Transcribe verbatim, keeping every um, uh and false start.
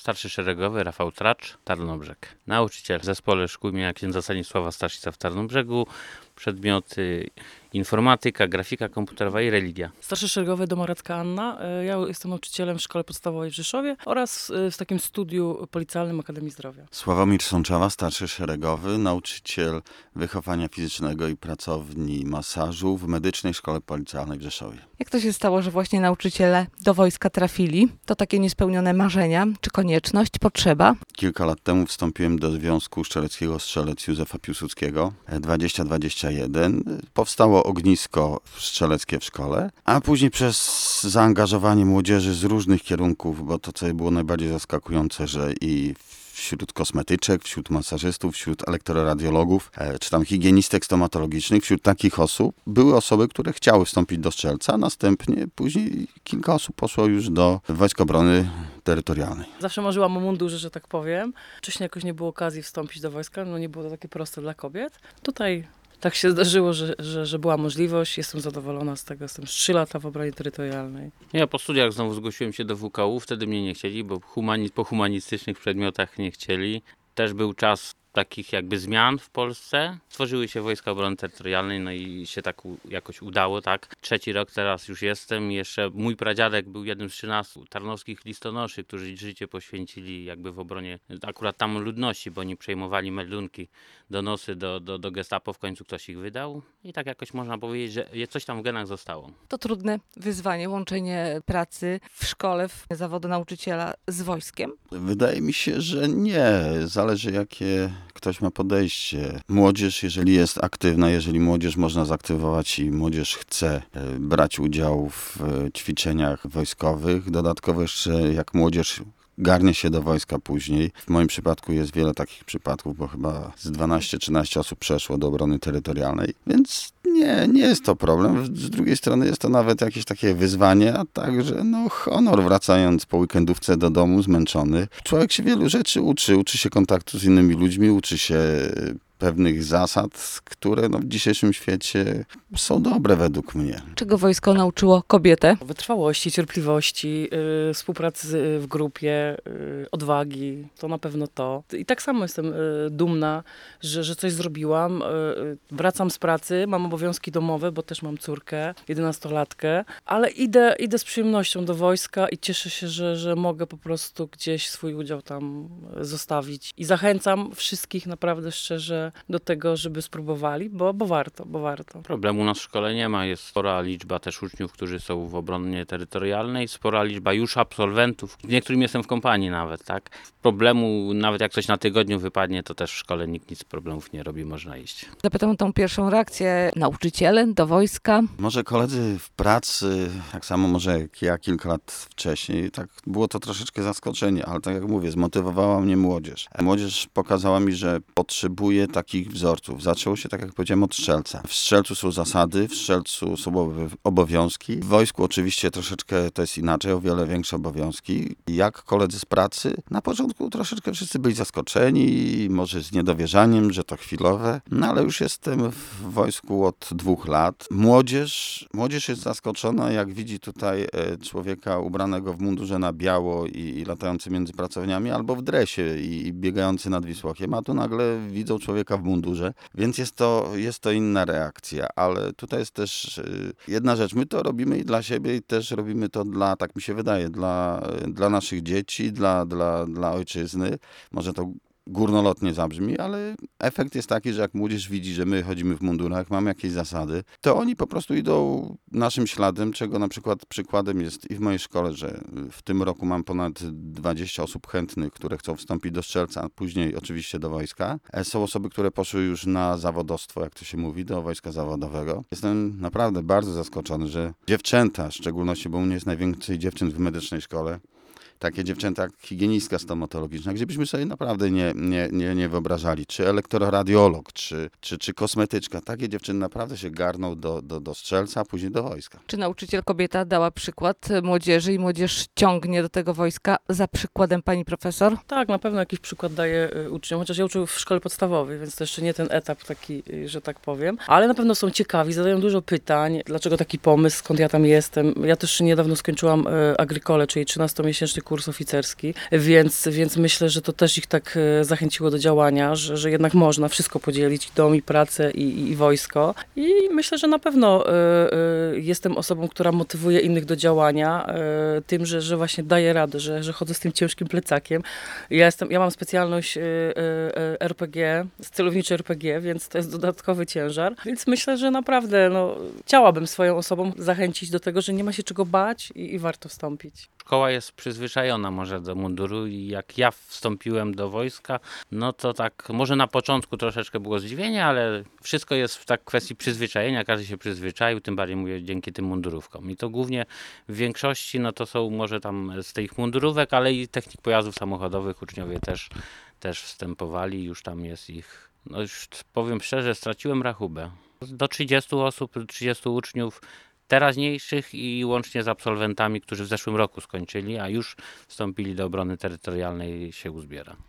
starszy szeregowy Rafał Tracz, Tarnobrzeg. Nauczyciel w zespole szkół imienia księdza Stanisława Staszica w Tarnobrzegu. Przedmioty informatyka, grafika komputerowa i religia. Starszy szeregowy Domaracka Anna. Ja jestem nauczycielem w szkole podstawowej w Rzeszowie oraz w takim studiu policjalnym Akademii Zdrowia. Sławomir Sączawa, starszy szeregowy, nauczyciel wychowania fizycznego i pracowni masażu w Medycznej Szkole Policjalnej w Rzeszowie. Jak to się stało, że właśnie nauczyciele do wojska trafili? To takie niespełnione marzenia, czy konieczność, potrzeba? Kilka lat temu wstąpiłem do Związku Strzeleckiego Strzelec Józefa Piłsudskiego dwadzieścia dwadzieścia jeden. Powstało ognisko strzeleckie w szkole, a później przez zaangażowanie młodzieży z różnych kierunków, bo to co było najbardziej zaskakujące, że i wśród kosmetyczek, wśród masażystów, wśród elektroradiologów, czy tam higienistek stomatologicznych, wśród takich osób były osoby, które chciały wstąpić do strzelca, a następnie później kilka osób poszło już do Wojsk Obrony Terytorialnej. Zawsze marzyłam o mundurze, że tak powiem. Wcześniej jakoś nie było okazji wstąpić do wojska, no nie było to takie proste dla kobiet. Tutaj tak się zdarzyło, że, że, że była możliwość. Jestem zadowolona z tego. Jestem trzy lata w obronie terytorialnej. Ja po studiach znowu zgłosiłem się do W K U. Wtedy mnie nie chcieli, bo humani- po humanistycznych przedmiotach nie chcieli. Też był czas takich jakby zmian w Polsce. Stworzyły się Wojska Obrony Terytorialnej, no i się tak u, jakoś udało, tak. Trzeci rok teraz już jestem. Jeszcze mój pradziadek był jednym z trzynastu tarnowskich listonoszy, którzy życie poświęcili jakby w obronie akurat tam ludności, bo oni przejmowali meldunki, donosy do, do, do gestapo, w końcu ktoś ich wydał. I tak jakoś można powiedzieć, że coś tam w genach zostało. To trudne wyzwanie, łączenie pracy w szkole, w zawodu nauczyciela z wojskiem? Wydaje mi się, że nie. Zależy jakie ktoś ma podejście. Młodzież, jeżeli jest aktywna, jeżeli młodzież można zaktywować i młodzież chce brać udział w ćwiczeniach wojskowych, dodatkowo jeszcze jak młodzież garnie się do wojska później. W moim przypadku jest wiele takich przypadków, bo chyba z dwanaście trzynaście osób przeszło do obrony terytorialnej, więc nie, nie jest to problem. Z drugiej strony jest to nawet jakieś takie wyzwanie, a także no, honor wracając po weekendówce do domu zmęczony. Człowiek się wielu rzeczy uczy, uczy się kontaktu z innymi ludźmi, uczy się pewnych zasad, które no, w dzisiejszym świecie są dobre według mnie. Czego wojsko nauczyło kobietę? Wytrwałości, cierpliwości, yy, współpracy w grupie, yy, odwagi, to na pewno to. I tak samo jestem yy, dumna, że, że coś zrobiłam. Yy, wracam z pracy, mam obowiązki domowe, bo też mam córkę, jedenastolatkę, ale idę, idę z przyjemnością do wojska i cieszę się, że, że mogę po prostu gdzieś swój udział tam zostawić. I zachęcam wszystkich naprawdę szczerze do tego, żeby spróbowali, bo, bo warto, bo warto. Problemu na szkole nie ma. Jest spora liczba też uczniów, którzy są w obronie terytorialnej, spora liczba już absolwentów. Z niektórym jestem w kompanii nawet, tak? Problemu, nawet jak coś na tygodniu wypadnie, to też w szkole nikt nic problemów nie robi, można iść. Zapytam o tą pierwszą reakcję. Nauczyciele do wojska? Może koledzy w pracy, tak samo może jak ja kilka lat wcześniej, tak było to troszeczkę zaskoczenie, ale tak jak mówię, zmotywowała mnie młodzież. Młodzież pokazała mi, że potrzebuje takich wzorców. Zaczęło się, tak jak powiedziałem, od strzelca. W strzelcu są zasady, w strzelcu są obowiązki. W wojsku oczywiście troszeczkę to jest inaczej, o wiele większe obowiązki. Jak koledzy z pracy, na początku troszeczkę wszyscy byli zaskoczeni, może z niedowierzaniem, że to chwilowe, no ale już jestem w wojsku od dwóch lat. Młodzież, młodzież jest zaskoczona, jak widzi tutaj człowieka ubranego w mundurze na biało i, i latający między pracowniami, albo w dresie i, i biegający nad Wisłokiem, a tu nagle widzą człowieka w mundurze, więc jest to, jest to inna reakcja, ale tutaj jest też jedna rzecz, my to robimy i dla siebie i też robimy to dla, tak mi się wydaje, dla, dla naszych dzieci, dla, dla, dla ojczyzny. Może to górnolotnie zabrzmi, ale efekt jest taki, że jak młodzież widzi, że my chodzimy w mundurach, mamy jakieś zasady, to oni po prostu idą naszym śladem, czego na przykład przykładem jest i w mojej szkole, że w tym roku mam ponad dwadzieścia osób chętnych, które chcą wstąpić do strzelca, a później oczywiście do wojska. Są osoby, które poszły już na zawodowstwo, jak to się mówi, do wojska zawodowego. Jestem naprawdę bardzo zaskoczony, że dziewczęta, w szczególności, bo u mnie jest najwięcej dziewczyn w medycznej szkole, takie dziewczęta jak higienistka stomatologiczna, gdzie byśmy sobie naprawdę nie, nie, nie, nie wyobrażali, czy elektroradiolog, czy, czy, czy kosmetyczka. Takie dziewczyny naprawdę się garną do, do, do strzelca, a później do wojska. Czy nauczyciel kobieta dała przykład młodzieży i młodzież ciągnie do tego wojska za przykładem pani profesor? Tak, na pewno jakiś przykład daje uczniom, chociaż ja uczę w szkole podstawowej, więc to jeszcze nie ten etap taki, że tak powiem, ale na pewno są ciekawi, zadają dużo pytań, dlaczego taki pomysł, skąd ja tam jestem. Ja też niedawno skończyłam agrykole, czyli trzynastomiesięczny kurs oficerski, więc, więc myślę, że to też ich tak e, zachęciło do działania, że, że jednak można wszystko podzielić, dom i pracę i, i, i wojsko. I myślę, że na pewno e, e, jestem osobą, która motywuje innych do działania e, tym, że, że właśnie daję radę, że, że chodzę z tym ciężkim plecakiem. Ja, jestem, ja mam specjalność e, e, er pe gie, celowniczy er pe gie, więc to jest dodatkowy ciężar. Więc myślę, że naprawdę no, chciałabym swoją osobą zachęcić do tego, że nie ma się czego bać i, i warto wstąpić. Szkoła jest przyzwyczajona może do munduru i jak ja wstąpiłem do wojska, no to tak, może na początku troszeczkę było zdziwienie, ale wszystko jest w tak kwestii przyzwyczajenia, każdy się przyzwyczaił, tym bardziej mówię dzięki tym mundurówkom. I to głównie w większości, no to są może tam z tych mundurówek, ale i technik pojazdów samochodowych uczniowie też, też wstępowali, już tam jest ich, no już powiem szczerze, straciłem rachubę. Do trzydziestu osób, trzydziestu uczniów teraźniejszych i łącznie z absolwentami, którzy w zeszłym roku skończyli, a już wstąpili do obrony terytorialnej, się uzbiera.